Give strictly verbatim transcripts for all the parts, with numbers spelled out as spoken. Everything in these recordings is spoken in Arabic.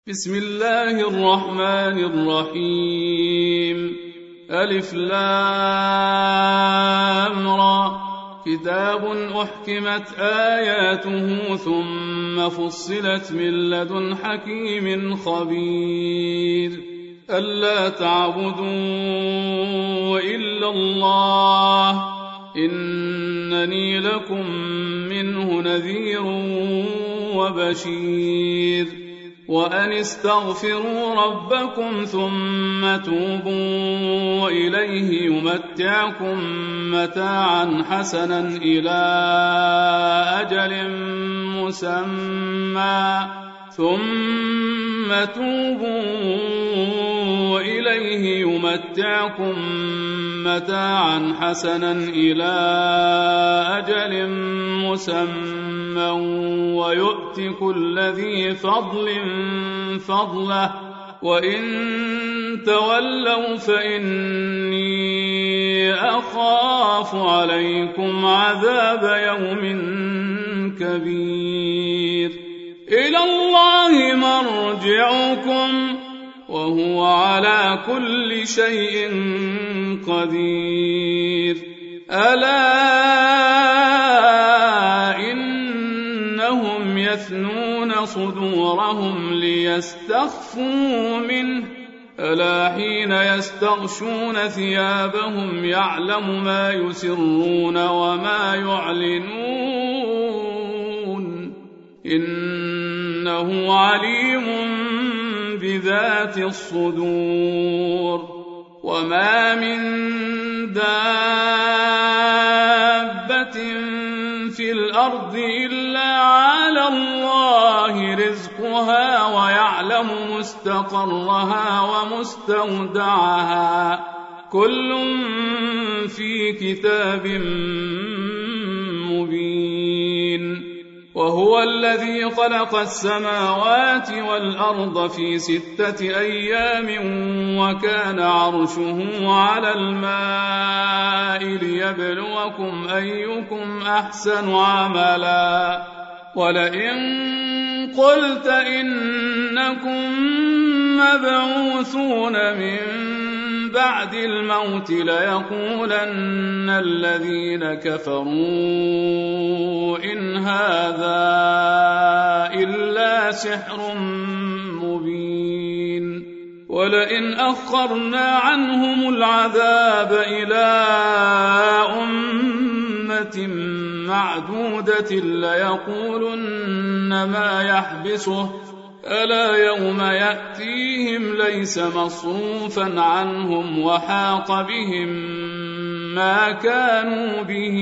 بسم الله الرحمن الرحيم ألف لام را كتاب أحكمت آياته ثم فصلت من لدن حكيم خبير ألا تعبدوا إلا الله إنني لكم منه نذير وبشير وأن استغفروا ربكم ثم توبوا إليه يمتعكم متاعا حسنا إلى أجل مسمى ثم توبوا إليه يمتعكم متاعا حسنا إلى أجل مسمى ويؤت كل ذي فضل فضله وإن تولوا فإني أخاف عليكم عذاب يوم كبير إلى الله مرجعكم وهو على كل شيء قدير ألا إنهم يثنون صدورهم ليستخفوا منه ألا حين يستغشون ثيابهم يعلم ما يسرون وما يعلنون إنه عليم بذات الصدور وما من دابة في الأرض إلا على الله رزقها ويعلم مستقرها ومستودعها كل في كتاب مبين وهو الذي خلق السماوات والأرض في ستة أيام وكان عرشه على الماء ليبلوكم أيكم أحسن عملا ولئن قلت إنكم مبعوثون من بعد الموت ليقولن الذين كفروا إن هذا إلا سحر مبين ولئن أخرنا عنهم العذاب إلى أمة معدودة ليقولن ما يحبسه ألا يوم يأتيهم ليس مصروفا عنهم وحاق بهم ما كانوا به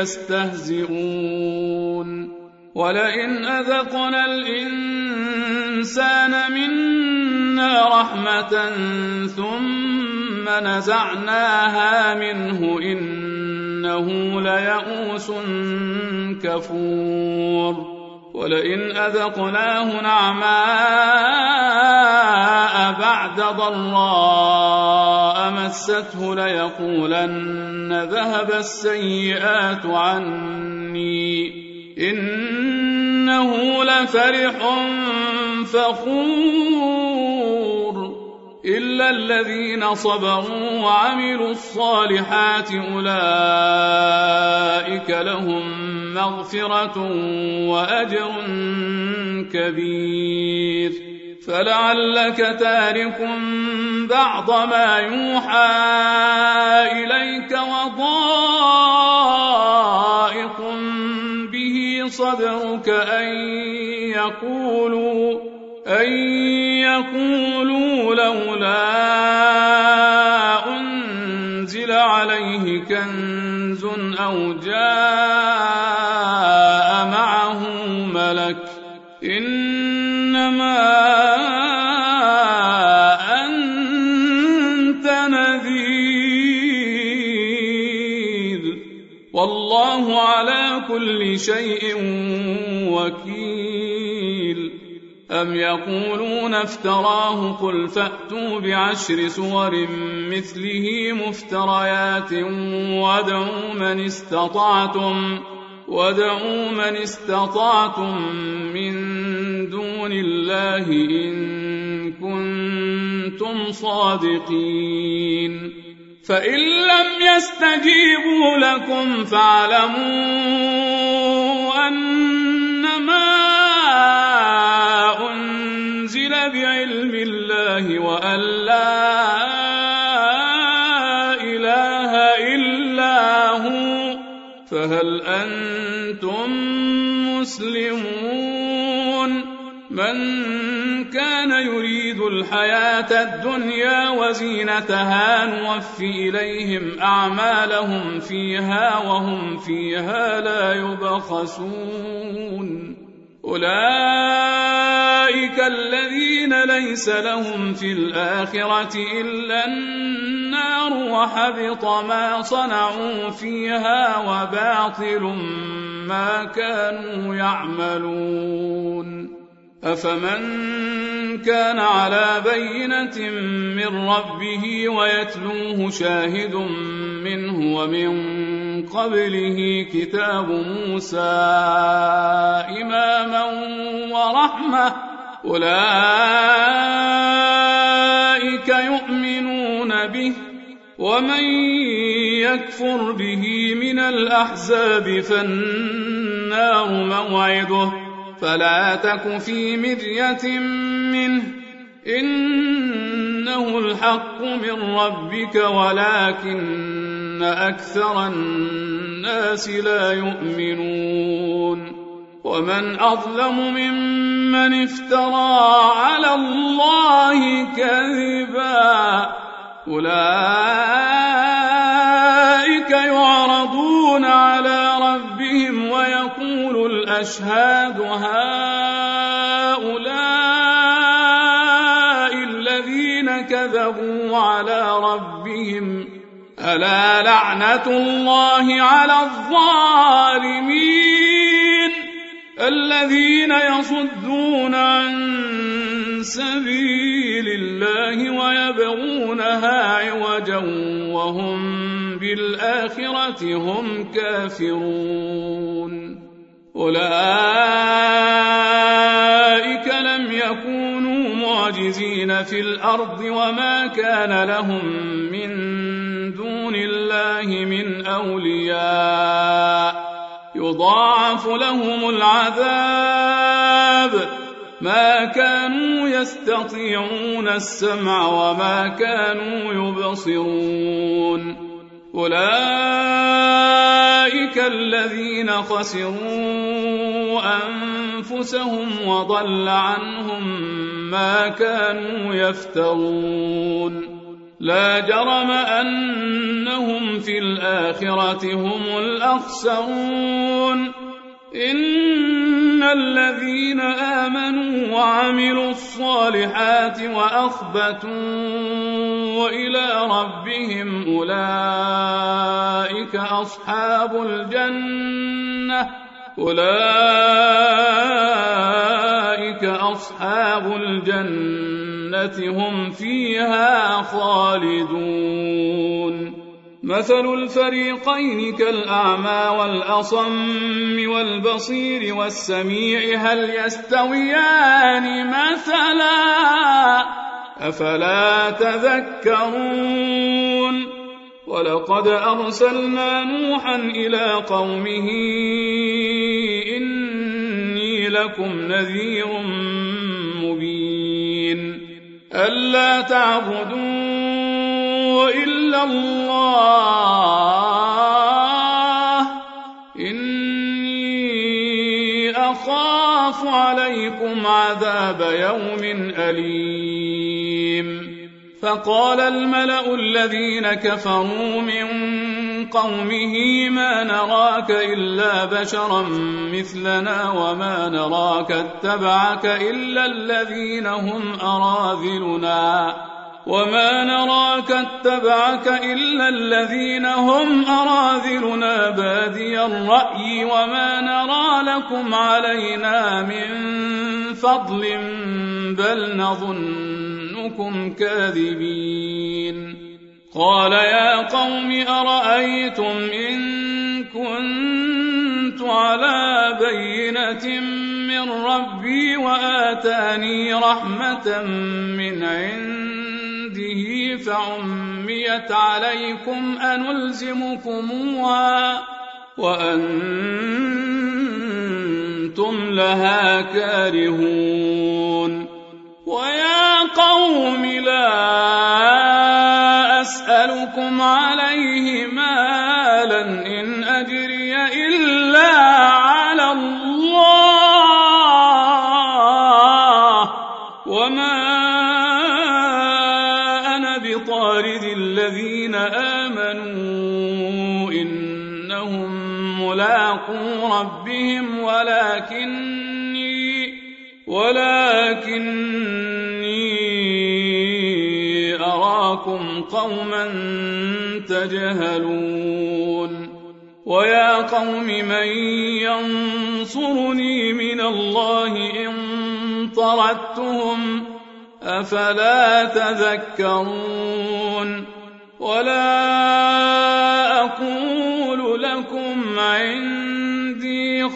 يستهزئون ولئن أذقنا الإنسان منا رحمة ثم نزعناها منه إنه ليئوس كفور ولئن أذقناه نعماء بعد ضراء مسته ليقولن ذهب السيئات عني إنه لفرح فخور إلا الذين صبروا وعملوا الصالحات أولئك لهم مغفرة وأجر كبير فلعلك تارك بعض ما يوحى إليك وضائق به صدرك أن يقولوا أن يقولوا لولا أنزل عليه كنز أو جاء معه ملك إنما أنت نذير والله على كل شيء وكيل أم يقولون افتراه قل فأتوا بعشر سور مثله مفتريات وادعوا من استطعتم وادعوا من استطعتم من دون الله إن الصادقين فإن لم يستجيبوا لكم فاعلموا أنما أنزل بعلم الله وأن لا إله إلا هو فهل أنتم مسلمون من كان يريد الحياة الدنيا وزينتها نوفي إليهم أعمالهم فيها وهم فيها لا يبخسون أولئك الذين ليس لهم في الآخرة إلا النار وحبط ما صنعوا فيها وباطل ما كانوا يعملون أفمن كان على بينة من ربه ويتلوه شاهد منه ومن قبله كتاب موسى إماما ورحمة أولئك يؤمنون به ومن يكفر به من الأحزاب فالنار موعده فلا تك في مرية منه إنه الحق من ربك ولكن أكثر الناس لا يؤمنون ومن أظلم ممن افترى على الله كذبا أولئك يعرضون على ربهم ويقول الأشهاد هؤلاء الذين كذبوا على ربهم ألا لعنة الله على الظالمين الذين يصدون عن سبيل الله ويبغونها عوجا وهم بالآخرة هم كافرون أولئك لم يكونوا معجزين في الأرض وما كان لهم من دون الله من أولياء يضاعف لهم العذاب ما كانوا يستطيعون السمع وما كانوا يبصرون أولئك الذين خسروا أنفسهم وضل عنهم ما كانوا يفترون لا جرم أنهم في الآخرة هم الأخسرون إن الذين آمنوا وعملوا الصالحات وأخبتوا إلى ربهم أولئك أصحاب الجنة أولئك أصحاب الجنة هم فيها خالدون مثل الفريقين كالأعمى والأصم والبصير والسميع هل يستويان مثلا أفلا تذكرون ولقد أرسلنا نوحا إلى قومه إني لكم نذير مبين ألا تعبدوا إلا الله إني أخاف عليكم عذاب يوم أليم فقال الملأ الذين كفروا من قومه ما نراك إلا بشرا مثلنا وما نراك اتبعك إلا الذين هم أراذلنا وما نراك اتبعك إلا الذين هم أراذلنا بادي الرأي وما نرى لكم علينا من فضل بل نظنكم كاذبين قال يا قوم أرأيتم إن كنت على بينة من ربي وآتاني رحمة من عند عنده فعميت عليكم أنلزمكموها وأنتم لها كارهون ويا قوم لا أسألكم عليه مالا إن أجري إلا على الله وما أنا بطارد الذين آمنوا إنهم ملاقو ربهم ولكني ولكني أراكم قوما تجهلون ويا قوم من ينصرني من الله إن طردتهم أفلا تذكرون ولا أقول لكم عندي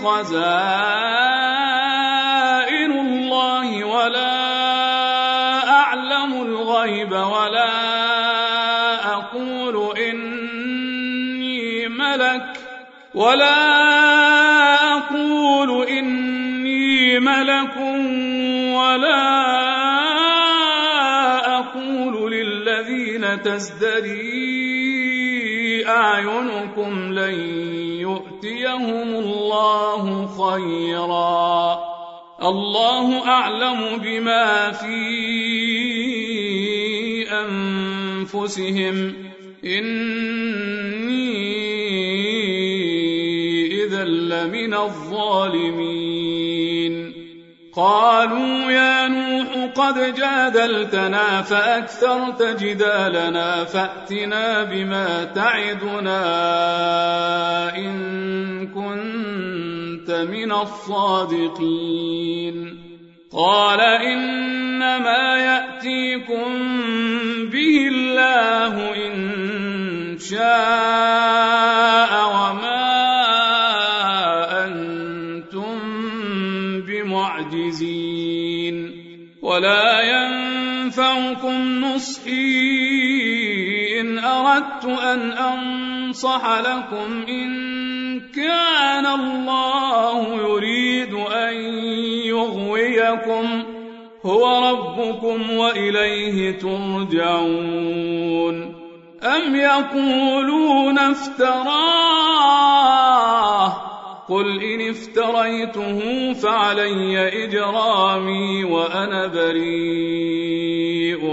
خزائن الله ولا أعلم الغيب ولا أقول إني ملك ولا أقول إني ملك ولا أقول للذين تزدري أعينكم لن يؤتيهم الله خيرا الله أعلم بما في أنفسهم إني إذا لمن الظالمين قالوا يا نوح قد جادلتنا فأكثرت جدالنا فأتنا بما تعدنا إن كنت من الصادقين قال إنما يأتيكم به الله إن شاء وما أنتم بمعجزين ولا ينفعكم نصحي إن أردت أن أنصح لكم إن كان الله يريد أن يغويكم هو ربكم وإليه ترجعون أم يقولون افتراه قل إن افتريته فعلي إجرامي وأنا بريء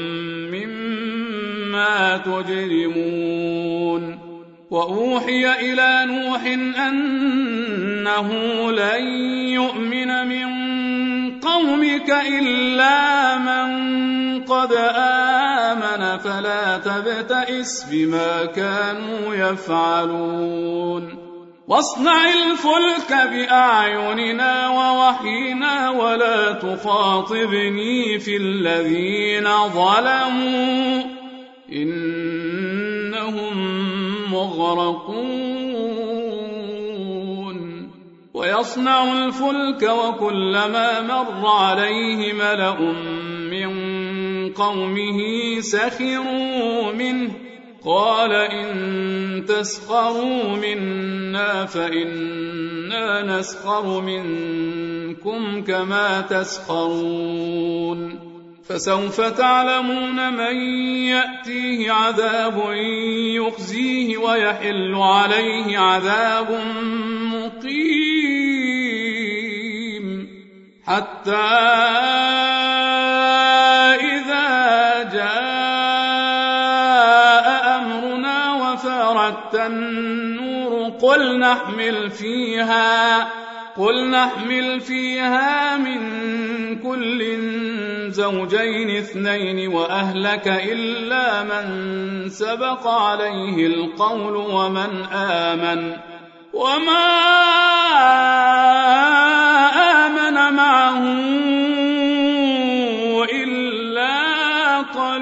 مما تجرمون وأوحي إلى نوح أنه لن يؤمن من قومك إلا من قد آمن فلا تبتئس بما كانوا يفعلون واصنع الفلك بأعيننا ووحينا ولا تخاطبني في الذين ظلموا إنهم مغرقون ويصنع الفلك وكلما مر عليه ملأ من قومه سخروا منه قال إن تسخروا منا فإنا نسخر منكم كما تسخرون فسوف تعلمون من يأتيه عذاب يخزيه ويحل عليه عذاب مقيم حتى إذا جاء أمرنا وفارت النور قل نحمل فيها قل نحمل فيها من كل زوجين اثنين وأهلك إلا من سبق عليه القول ومن آمن وما آمن معه إلا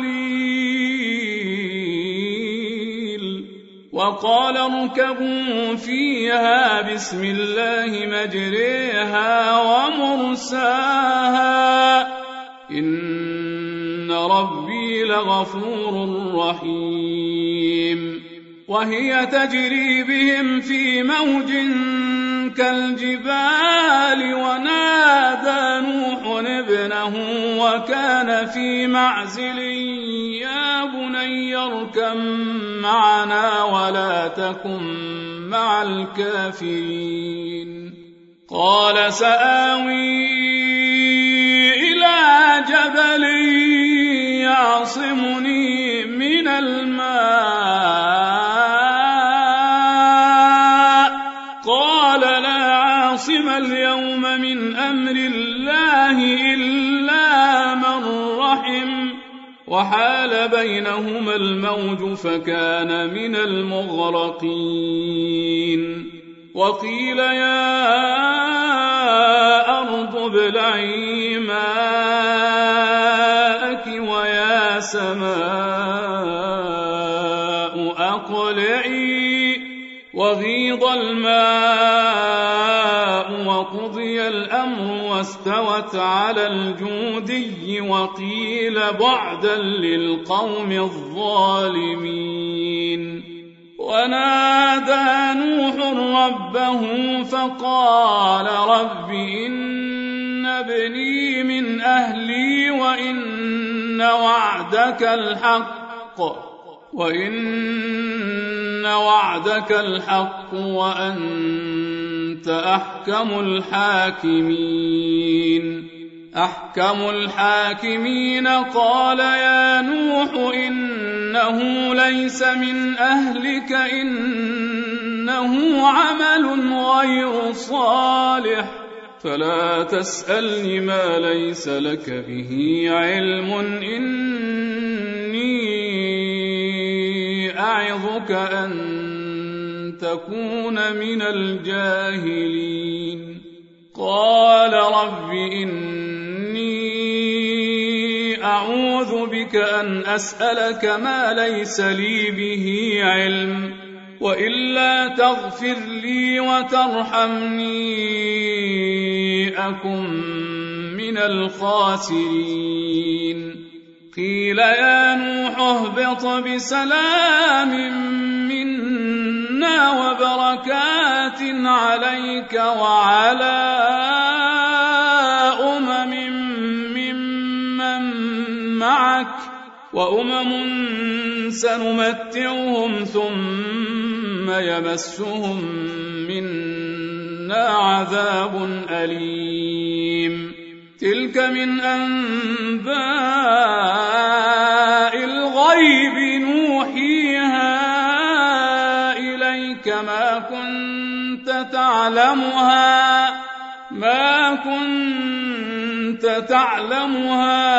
قليل وقال اركبوا فيها بسم الله مجريها ومرساها إن ربي لغفور رحيم وهي تجري بهم في موج كالجبال ونادى نوح ابنه وكان في معزل يا بني اركب معنا ولا تكن مع الكافرين قال سآوي إلى جبل يعصمني من الماء قال لا عاصم اليوم من أمر الله إلا من رحم وحال بينهما الموج فكان من المغرقين وقيل يا أرض ابلعي ماءك ويا سماء أقلعي وغيض الماء وقضي الأمر واستوت على الجودي وقيل بعدا للقوم الظالمين ونادى نوح ربه فقال رب إن ابني من أهلي وإن وعدك الحق وإن وعدك الحق وأنت أحكم الحاكمين أحكم الحاكمين قال يا نوح إنه ليس من أهلك إنه عمل غير صالح فلا تسألني ما ليس لك به علم إني أعظك أن تكون من الجاهلين قال رب إني أعوذ بك أن أسألك ما ليس لي به علم وإلا تغفر لي وترحمني أكن من الخاسرين قيل يا نوح اهبط بسلام منا وبركات عليك وعلى أمم ممن معك وأمم سنمتعهم ثم يمسهم منا عذاب أليم تلك من أنباء الغيب نوحيها إليك ما كنت تعلمها ما كنت تعلمها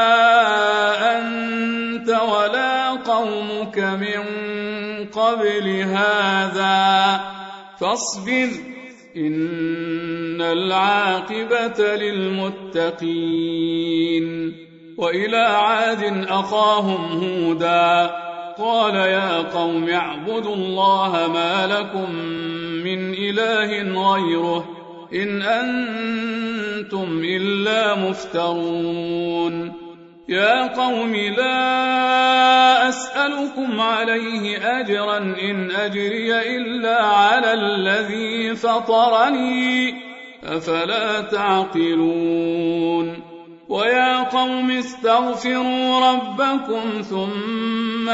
أنت ولا قومك من قبل هذا فاصبر إن العاقبة للمتقين وإلى عاد أخاهم هودا قال يا قوم اعبدوا الله ما لكم من إله غيره إن أنتم إلا مفترون يا قوم لا أسألكم عليه أجرا إن أجري إلا على الذي فطرني أفلا تعقلون ويا قوم استغفروا ربكم ثم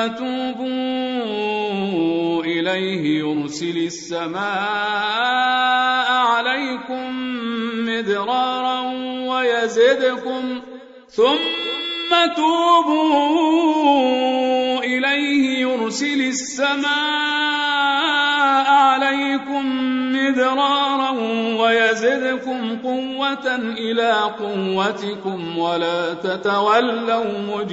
توبوا إليه يرسل السماء عليكم مدرارا ويزدكم ثم توبوا إليه يرسل السماء عليكم مدرارا ويزدكم قوة إلى قوتكم ولا تتولوا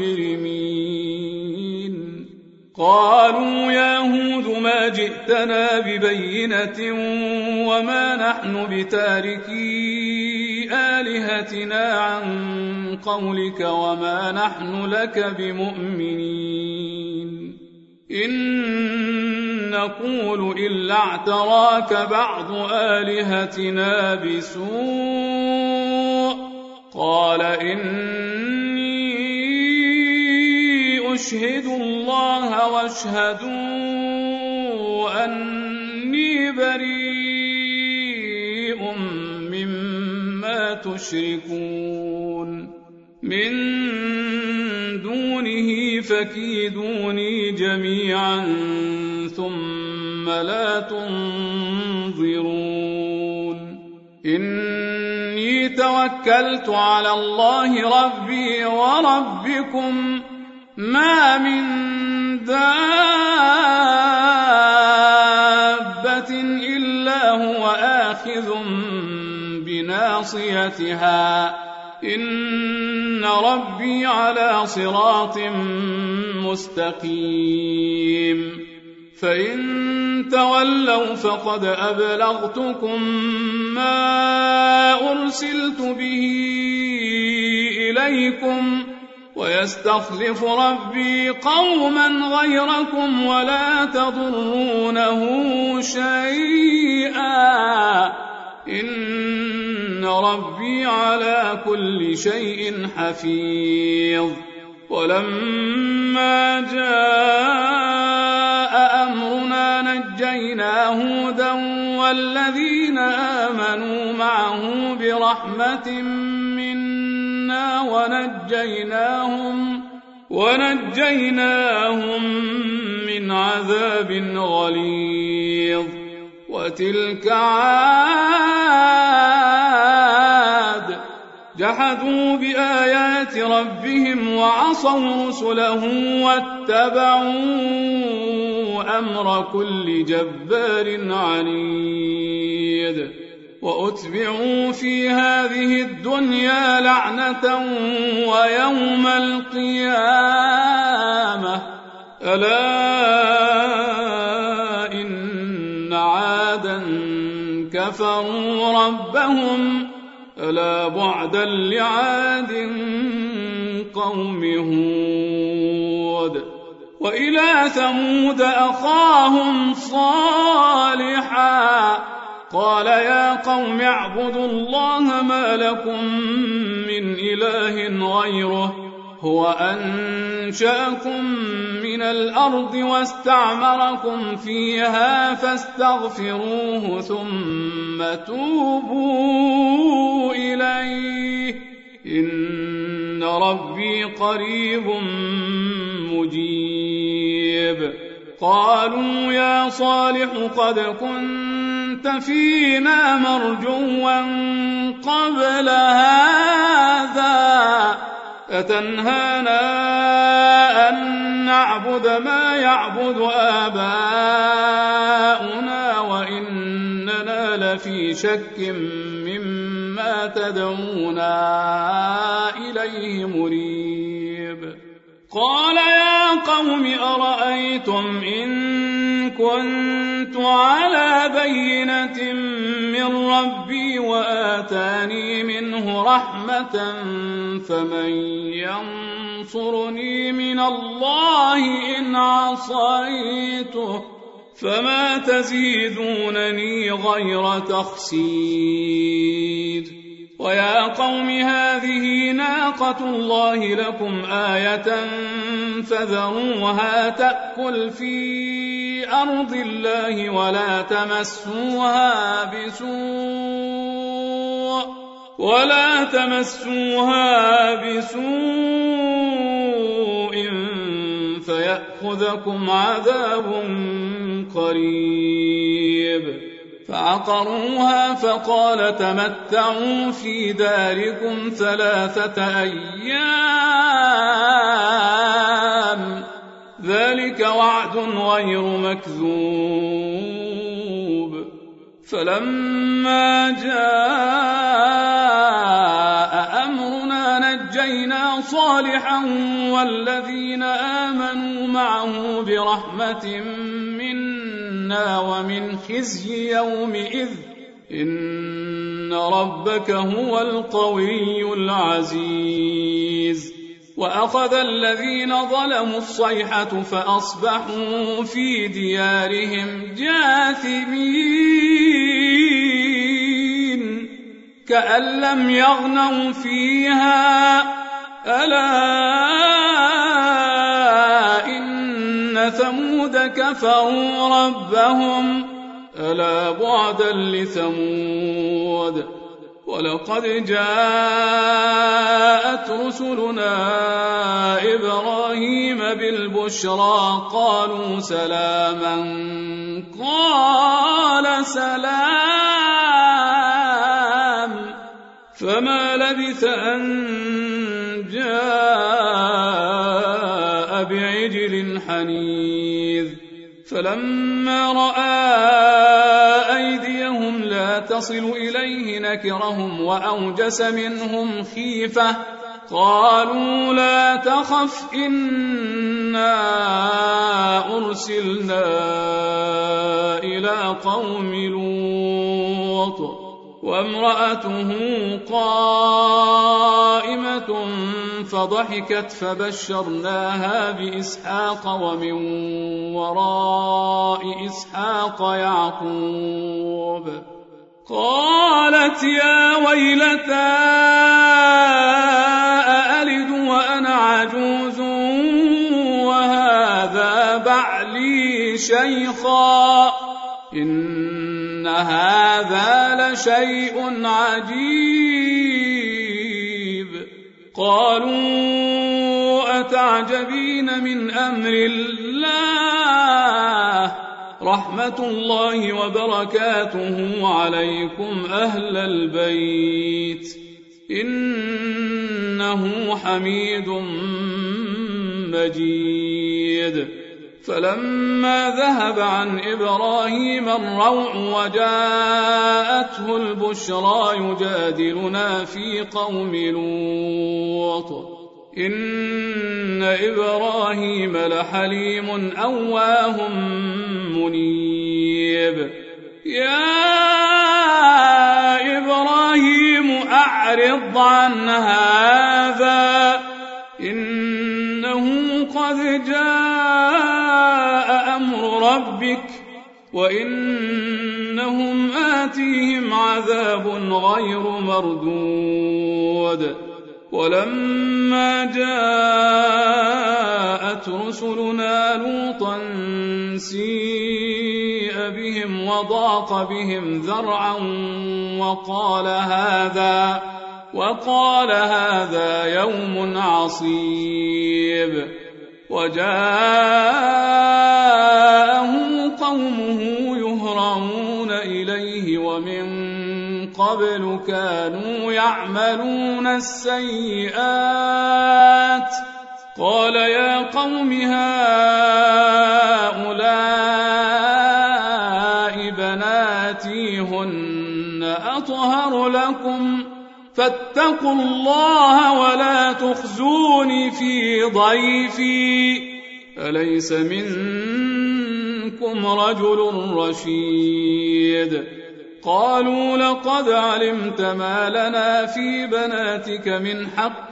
مجرمين قالوا يا هود ما جئتنا ببينة وما نحن بتاركي آلهتنا عن قولك وما نحن لك بمؤمنين إن نقول إلا اعتراك بعض آلهتنا بسوء قال إني اشهدوا الله واشهدوا أني بريء مما تشركون من دونه فكيدوني جميعا ثم لا تنظرون إني توكلت على الله ربي وربكم ما من دابة إلا هو آخذ بناصيتها إن ربي على صراط مستقيم فإن تولوا فقد أبلغتكم ما أرسلت به إليكم ويستخلف ربي قوما غيركم ولا تضرونه شيئا إن ربي على كل شيء حفيظ ولما جاء أمرنا نجينا هودا والذين آمنوا معه برحمة منا ونجيناهم ونجيناهم من عذاب غليظ وتلك عاد جحدوا بآيات ربهم وعصوا رسله واتبعوا أمر كل جبار عنيد وأتبعوا في هذه الدنيا لعنة ويوم القيامة ألا إن عادا كفروا ربهم ألا بعدا لعاد قوم هود وإلى ثمود أخاهم صالحا قال يا قوم اعبدوا الله ما لكم من إله غيره هو أنشأكم من الأرض واستعمركم فيها فاستغفروه ثم توبوا إليه إن ربي قريب مجيب قالوا يا صالح قد كنت فينا مرجوا قبل هذا أتنهانا أن نعبد ما يعبد آباؤنا وإننا لفي شك مما تدعونا إليه مريب قال يا قوم أرأيتم إن كنت على بينة من ربي وآتاني منه رحمة فمن ينصرني من الله إن عصيته فما تزيدونني غير تخسير ويا قوم هذه ناقة الله لكم آية فذروها تأكل في أرض الله ولا تمسوها بسوء ولا تمسوها بسوء فيأخذكم عذاب قريب فعقروها فقال تمتعوا في داركم ثلاثة أيام ذلك وعد غير مكذوب فلما جاء أمرنا نجينا صالحا والذين آمنوا معه برحمة منا ومن خزي يومئذ إن ربك هو القوي العزيز وأخذ الذين ظلموا الصيحة فأصبحوا في ديارهم جاثمين كأن لم يغنوا فيها ألا كفروا ربهم ألا بعدا لثمود ولقد جاءت رسلنا إبراهيم بالبشرى قالوا سلاما قال سلام فما لبث أن جاء بعجل حنيذ فلما رأى أيديهم لا تصل إليه نكرهم وأوجس منهم خيفة قالوا لا تخف إنا أرسلنا إلى قوم لوط وامرأته قائمة فضحكت فبشرناها بإسحاق ومن وراء إسحاق يعقوب قالت يا ويلتى أألد وأنا عجوز وهذا بعلي شيخا إن هذا لشيء عجيب قالوا أتعجبين من أمر الله رحمة الله وبركاته عليكم أهل البيت إنه حميد مجيد فلما ذهب عن إبراهيم الروع وجاءته البشرى يجادلنا في قوم لوط إن إبراهيم لحليم أواه منيب يا إبراهيم أعرض عن هذا إنه قد جاء أمر ربك وإنهم آتيهم عذاب غير مردود ولما جاءت رسلنا لوطا سيء بهم وضاق بهم ذرعا وقال هذا وقال هذا يوم عصيب وجاءه قومه يهرعون إليه ومن قبل كانوا يعملون السيئات قال يا قوم هؤلاء بناتي هن أطهر لكم فاتقوا الله ولا تخزوني في ضيفي أليس منكم رجل رشيد قالوا لقد علمت ما لنا في بناتك من حق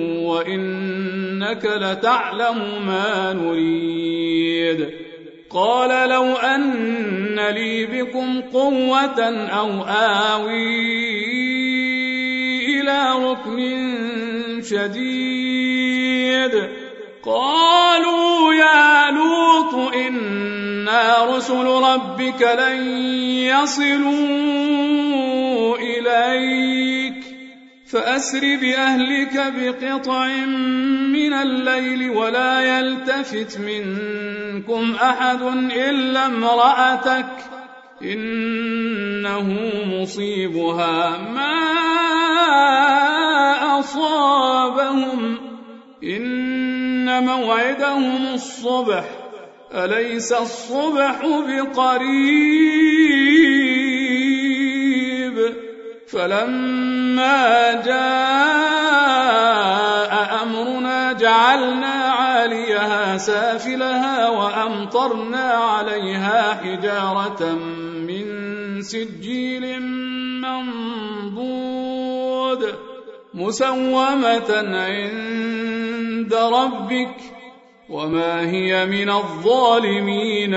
وإنك لتعلم ما نريد قال لو أن لي بكم قوة أو آوي إلى ركن شديد قالوا يا لوط إنا رسل ربك لن يصلوا إليك فأسر بأهلك بقطع من الليل ولا يلتفت منكم أحد إلا امرأتك إنه مصيبها ما أصابهم إن موعدهم الصبح أليس الصبح بقريب فلما جاء أمرنا جعلنا عاليها سافلها وأمطرنا عليها حجارة من سجيل منضود مسومة عند ربك وما هي من الظالمين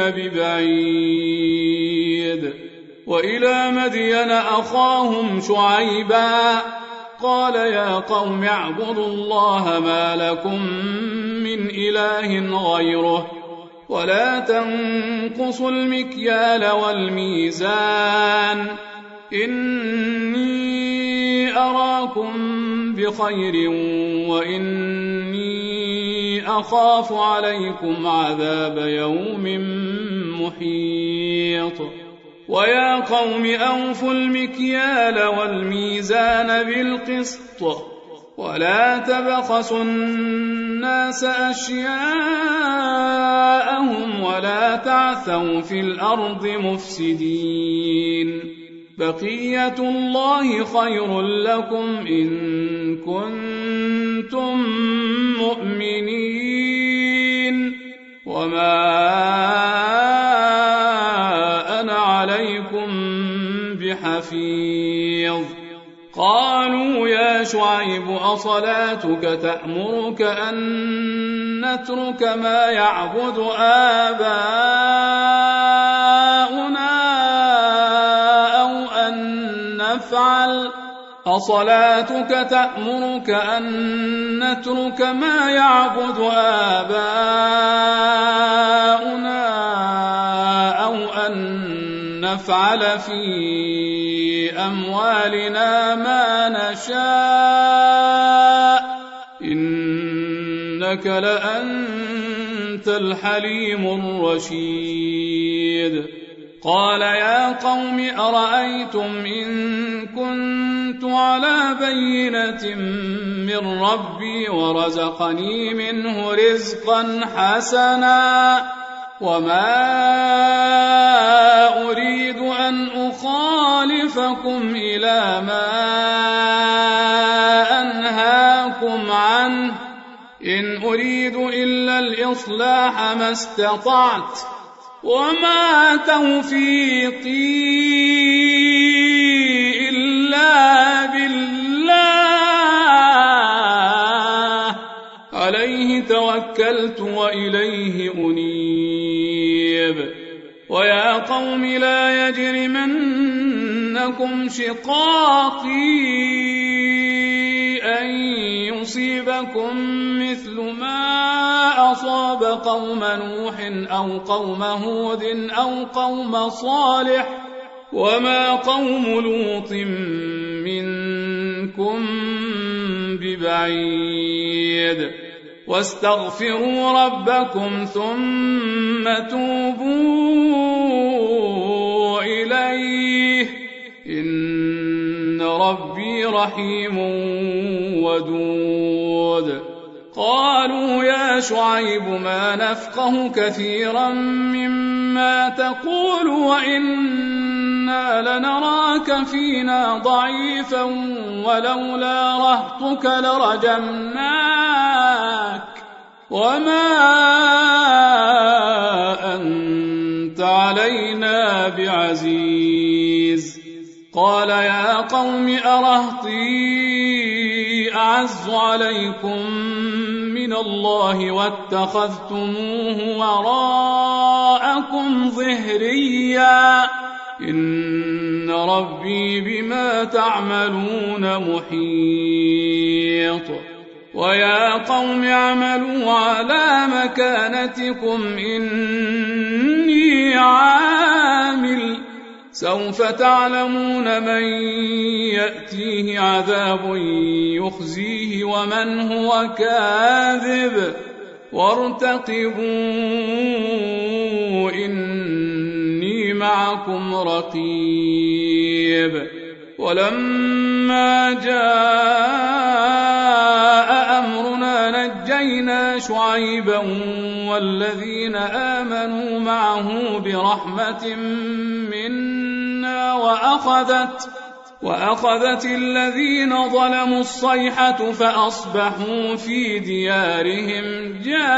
ببعيد وإلى مدين أخاهم شعيبا قال يا قوم اعبدوا الله ما لكم من إله غيره ولا تنقصوا المكيال والميزان إني أراكم بخير وإني أخاف عليكم عذاب يوم محيط ويا قوم أوفوا المكيال والميزان بالقسط ولا تبخسوا الناس أشياءهم ولا تعثوا في الأرض مفسدين بقية الله خير لكم إن كنتم مؤمنين وما أنا عليكم بحفيظ قالوا يا شعيب أصلاتك تأمرك أن نترك ما يعبد آباؤنا أو أن نفعل أصلاتك تأمرك أن نترك ما يعبد آباؤنا أو أن نفعل في أموالنا ما نشاء إنك لأنت الحليم الرشيد قال يا قوم أرأيتم إن كنت على بينة من ربي ورزقني منه رزقا حسنا وما أريد أن أخالفكم إلى ما أنهاكم عنه إن أريد إلا الإصلاح ما استطعت وما توفيقي إلا بالله عليه توكلت وإليه أنيب ويا قوم لا يجرمنكم شقاقي أن يصيبكم مثل ما أصاب قوم نوح أو قوم هود أو قوم صالح وما قوم لوط منكم ببعيد واستغفروا ربكم ثم توبوا إليه إن ربي رحيم ودود قالوا يا شعيب ما نفقه كثيرا مما تقول وإنا لنراك فينا ضعيفا ولولا رهطك لرجمناك وما أنت علينا بعزيز قال يا قوم أرهطي أعز عليكم من الله واتخذتموه وراءكم ظهريا إن ربي بما تعملون محيط ويا قوم اعملوا على مكانتكم إني عامل سوف تعلمون من يأتيه عذاب يخزيه ومن هو كاذب وارتقبوا إني معكم رقيب ولما جاء أمرنا نجينا شعيبا والذين آمنوا معه برحمة منا وأخذت وأخذت الذين ظلموا الصيحة فأصبحوا في ديارهم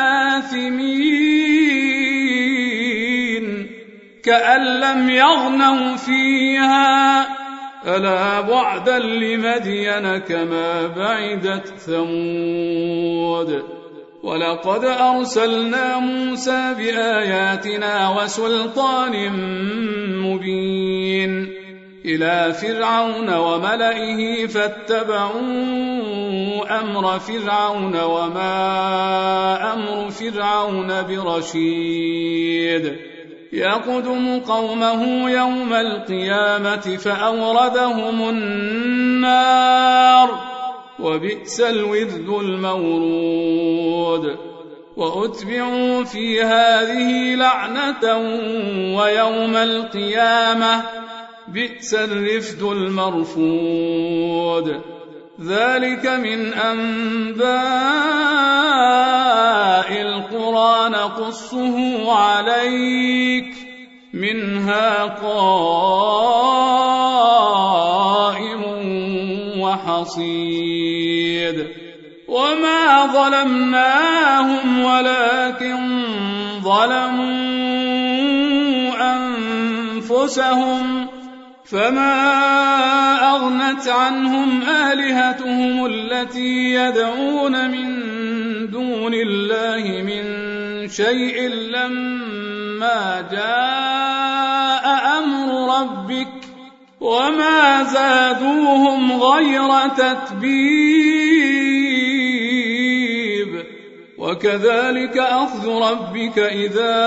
جاثمين كأن لم يغنوا فيها ألا بعدا لمدين كما بعدت ثمود ولقد أرسلنا موسى بآياتنا وسلطان مبين إلى فرعون وملئه فاتبعوا أمر فرعون وما أمر فرعون برشيد يقدم قومه يوم القيامة فأوردهم النار وبئس الورد المورود وأتبعوا في هذه لعنة ويوم القيامة بئس الرفد المرفود ذلك من أنباء القرى نقصه عليك منها قائم وحصيد وما ظلمناهم ولكن ظلموا أنفسهم فما أغنت عنهم آلهتهم التي يدعون من دون الله من شيء لما جاء أمر ربك وما زادوهم غير تتبيب وكذلك أخذ ربك إذا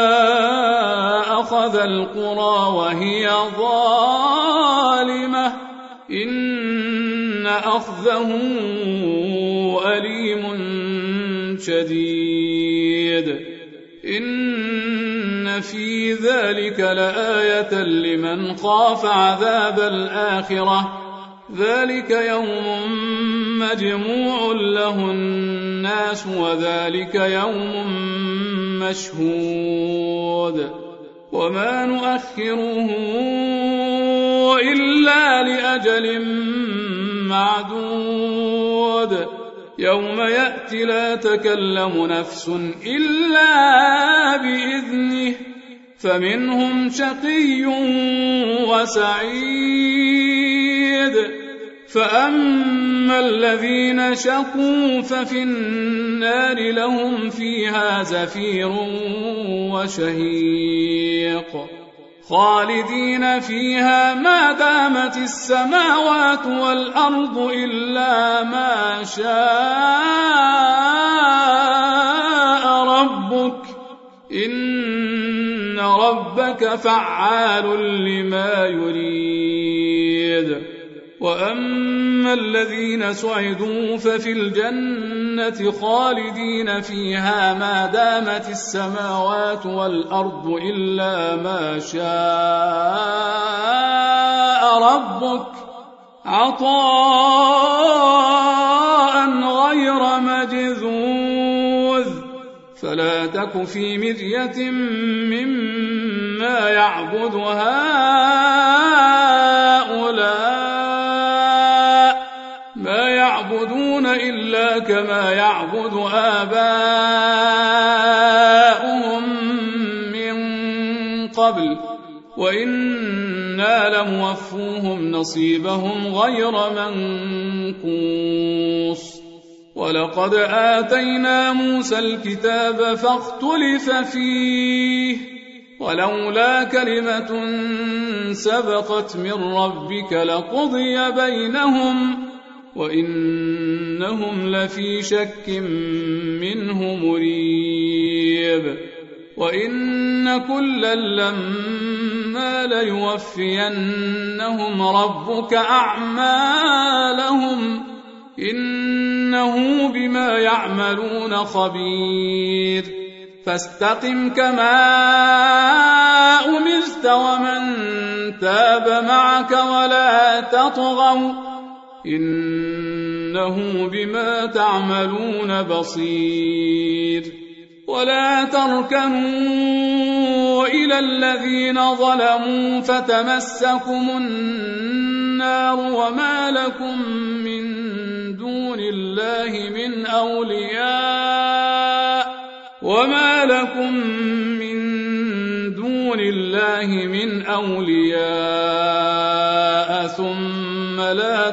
أخذ القرى وهي ظالمة إن أخذه أليم شديد إن في ذلك لآية لمن خاف عذاب الآخرة ذلك يوم مجموع له الناس وذلك يوم مشهود وما نؤخره إلا لأجل معدود يوم يأتي لا تكلم نفس إلا بإذنه فمنهم شقي وسعيد فأما الذين شقوا ففي النار لهم فيها زفير وشهيق خالدين فيها ما دامت السماوات والأرض إلا ما شاء ربك إن ربك فعال لما يريد وأما الذين سعدوا ففي الجنة خالدين فيها ما دامت السماوات والأرض إلا ما شاء ربك عطاء غير مجذوذ فلا تك في مرية مما يعبد هؤلاء ما يعبدون إلا كما يعبد آباؤهم من قبل وإنا لموفوهم نصيبهم غير منقوص ولقد آتينا موسى الكتاب فاختلف فيه ولولا كلمة سبقت من ربك لقضي بينهم وإنهم لفي شك منه مريب وإن كلا لما ليوفينهم ربك أعمالهم إنه بما يعملون خبير فاستقم كما أمرت ومن تاب معك ولا تطغوا إنه بما تعملون بصير ولا تركنوا إلى الذين ظلموا فتمسكم النار وما لكم من دون الله من أولياء وما لكم من دون الله من أولياء ثم لا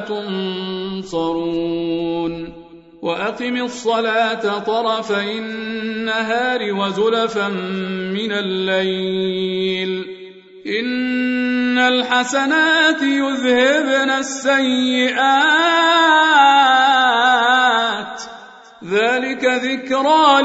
تنصرون وأقم الصلاة طرفي النهار وزلفا من الليل إن الحسنات يذهبن السيئات ذلك ذكرى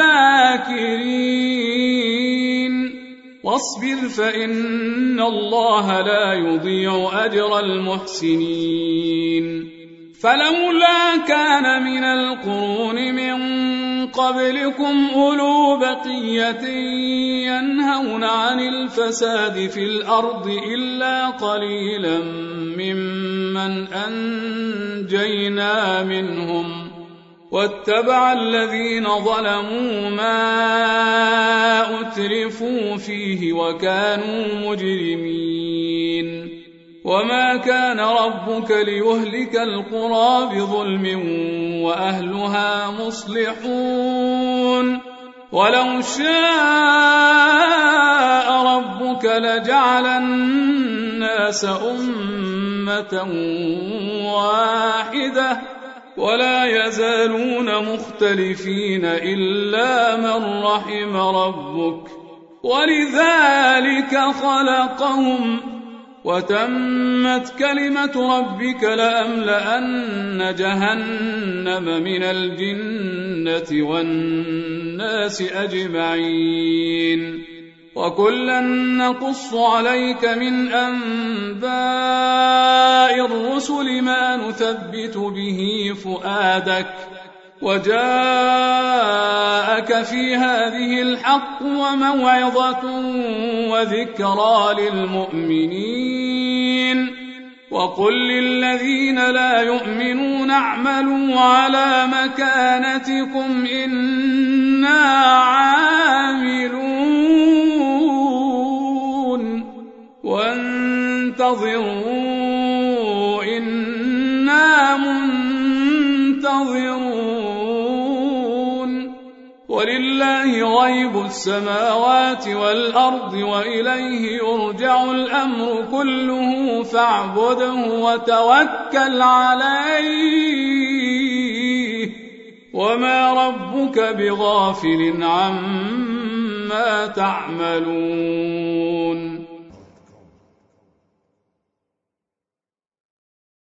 للذاكرين واصبر فإن الله لا يضيع أجر المحسنين فلولا كان من القرون من قبلكم أولو بقية ينهون عن الفساد في الأرض إلا قليلا ممن أنجينا منهم واتبع الذين ظلموا ما أترفوا فيه وكانوا مجرمين وما كان ربك ليهلك القرى بظلم وأهلها مصلحون ولو شاء ربك لجعل الناس أمة واحدة ولا يزالون مختلفين إلا من رحم ربك ولذلك خلقهم وتمت كلمة ربك لأملأن جهنم من الجنة والناس أجمعين وكلا نقص عليك من أنباء الرسل ما نثبت به فؤادك وجاءك في هذه الحق وموعظة وذكرى للمؤمنين وقل للذين لا يؤمنون اعملوا على مكانتكم إنا عاملون وانتظروا إنا منتظرون ولله غيب السماوات والأرض وإليه يرجع الأمر كله فاعبده وتوكل عليه وما ربك بغافل عما تعملون